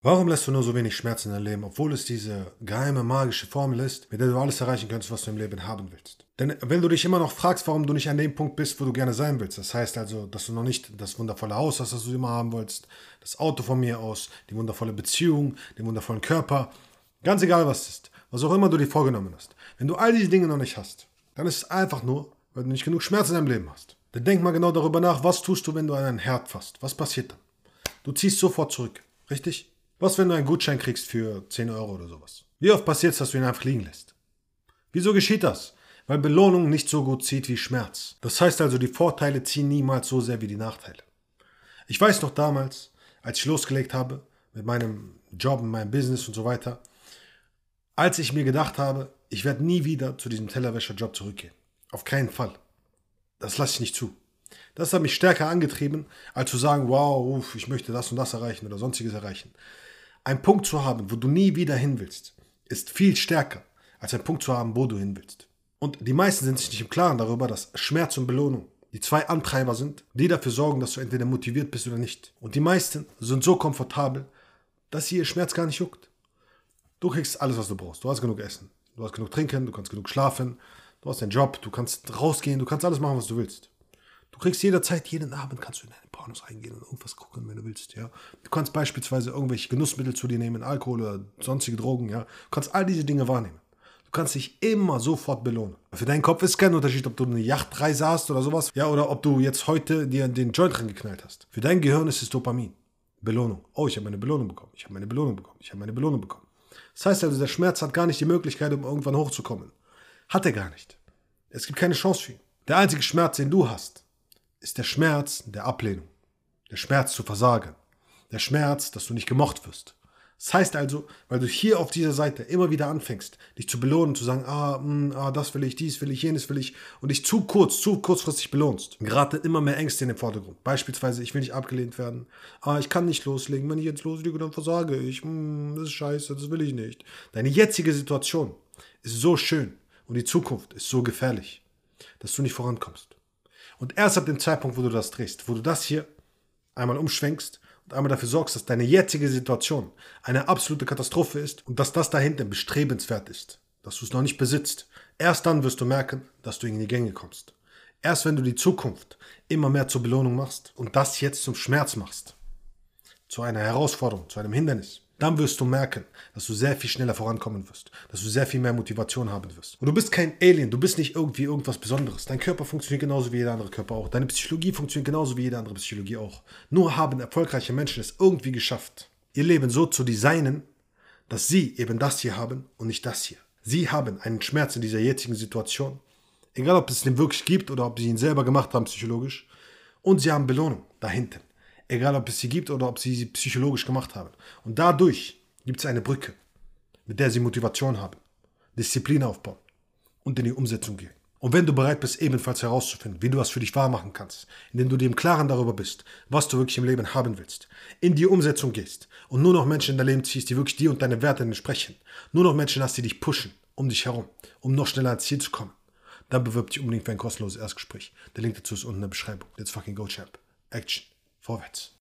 Warum lässt du nur so wenig Schmerz in dein Leben, obwohl es diese geheime magische Formel ist, mit der du alles erreichen kannst, was du im Leben haben willst? Denn wenn du dich immer noch fragst, warum du nicht an dem Punkt bist, wo du gerne sein willst, das heißt also, dass du noch nicht das wundervolle Haus hast, das du immer haben wolltest, das Auto von mir aus, die wundervolle Beziehung, den wundervollen Körper, ganz egal was es ist, was auch immer du dir vorgenommen hast. Wenn du all diese Dinge noch nicht hast, dann ist es einfach nur, weil du nicht genug Schmerz in deinem Leben hast. Dann denk mal genau darüber nach, was tust du, wenn du an einen Herd fasst? Was passiert dann? Du ziehst sofort zurück, richtig? Was, wenn du einen Gutschein kriegst für 10 Euro oder sowas? Wie oft passiert es, dass du ihn einfach liegen lässt? Wieso geschieht das? Weil Belohnung nicht so gut zieht wie Schmerz. Das heißt also, die Vorteile ziehen niemals so sehr wie die Nachteile. Ich weiß noch damals, als ich losgelegt habe mit meinem Job, mit meinem Business und so weiter, als ich mir gedacht habe, ich werde nie wieder zu diesem Tellerwäscherjob zurückgehen. Auf keinen Fall. Das lasse ich nicht zu. Das hat mich stärker angetrieben, als zu sagen, wow, ich möchte das und das erreichen oder sonstiges erreichen. Ein Punkt zu haben, wo du nie wieder hin willst, ist viel stärker, als ein Punkt zu haben, wo du hin willst. Und die meisten sind sich nicht im Klaren darüber, dass Schmerz und Belohnung die zwei Antreiber sind, die dafür sorgen, dass du entweder motiviert bist oder nicht. Und die meisten sind so komfortabel, dass sie ihr Schmerz gar nicht juckt. Du kriegst alles, was du brauchst. Du hast genug Essen, du hast genug Trinken, du kannst genug schlafen, du hast einen Job, du kannst rausgehen, du kannst alles machen, was du willst. Du kriegst jederzeit, jeden Abend kannst du in deine Pornos eingehen und irgendwas gucken, wenn du willst, ja. Du kannst beispielsweise irgendwelche Genussmittel zu dir nehmen, Alkohol oder sonstige Drogen, ja. Du kannst all diese Dinge wahrnehmen. Du kannst dich immer sofort belohnen. Für deinen Kopf ist kein Unterschied, ob du eine Yachtreise hast oder sowas, ja, oder ob du jetzt heute dir den Joint reingeknallt hast. Für dein Gehirn ist es Dopamin. Belohnung. Oh, ich habe meine Belohnung bekommen. Ich habe meine Belohnung bekommen. Ich habe meine Belohnung bekommen. Das heißt also, der Schmerz hat gar nicht die Möglichkeit, um irgendwann hochzukommen. Hat er gar nicht. Es gibt keine Chance für ihn. Der einzige Schmerz, den du hast, ist der Schmerz der Ablehnung, der Schmerz zu versagen, der Schmerz, dass du nicht gemocht wirst. Das heißt also, weil du hier auf dieser Seite immer wieder anfängst, dich zu belohnen, zu sagen, das will ich, dies will ich, jenes will ich und dich zu kurzfristig belohnst, geraten immer mehr Ängste in den Vordergrund. Beispielsweise, ich will nicht abgelehnt werden, ich kann nicht loslegen, wenn ich jetzt loslege, dann versage ich, das ist scheiße, das will ich nicht. Deine jetzige Situation ist so schön und die Zukunft ist so gefährlich, dass du nicht vorankommst. Und erst ab dem Zeitpunkt, wo du das drehst, wo du das hier einmal umschwenkst und einmal dafür sorgst, dass deine jetzige Situation eine absolute Katastrophe ist und dass das dahinter bestrebenswert ist, dass du es noch nicht besitzt, erst dann wirst du merken, dass du in die Gänge kommst. Erst wenn du die Zukunft immer mehr zur Belohnung machst und das jetzt zum Schmerz machst, zu einer Herausforderung, zu einem Hindernis, dann wirst du merken, dass du sehr viel schneller vorankommen wirst, dass du sehr viel mehr Motivation haben wirst. Und du bist kein Alien, du bist nicht irgendwie irgendwas Besonderes. Dein Körper funktioniert genauso wie jeder andere Körper auch. Deine Psychologie funktioniert genauso wie jede andere Psychologie auch. Nur haben erfolgreiche Menschen es irgendwie geschafft, ihr Leben so zu designen, dass sie eben das hier haben und nicht das hier. Sie haben einen Schmerz in dieser jetzigen Situation, egal ob es den wirklich gibt oder ob sie ihn selber gemacht haben psychologisch, und sie haben Belohnung dahinten. Egal, ob es sie gibt oder ob sie psychologisch gemacht haben. Und dadurch gibt es eine Brücke, mit der sie Motivation haben, Disziplin aufbauen und in die Umsetzung gehen. Und wenn du bereit bist, ebenfalls herauszufinden, wie du was für dich wahr machen kannst, indem du dir im Klaren darüber bist, was du wirklich im Leben haben willst, in die Umsetzung gehst und nur noch Menschen in dein Leben ziehst, die wirklich dir und deine Werte entsprechen, nur noch Menschen hast, die dich pushen, um dich herum, um noch schneller ans Ziel zu kommen, dann bewirb dich unbedingt für ein kostenloses Erstgespräch. Der Link dazu ist unten in der Beschreibung. Let's fucking go, champ. Action. Vorwärts.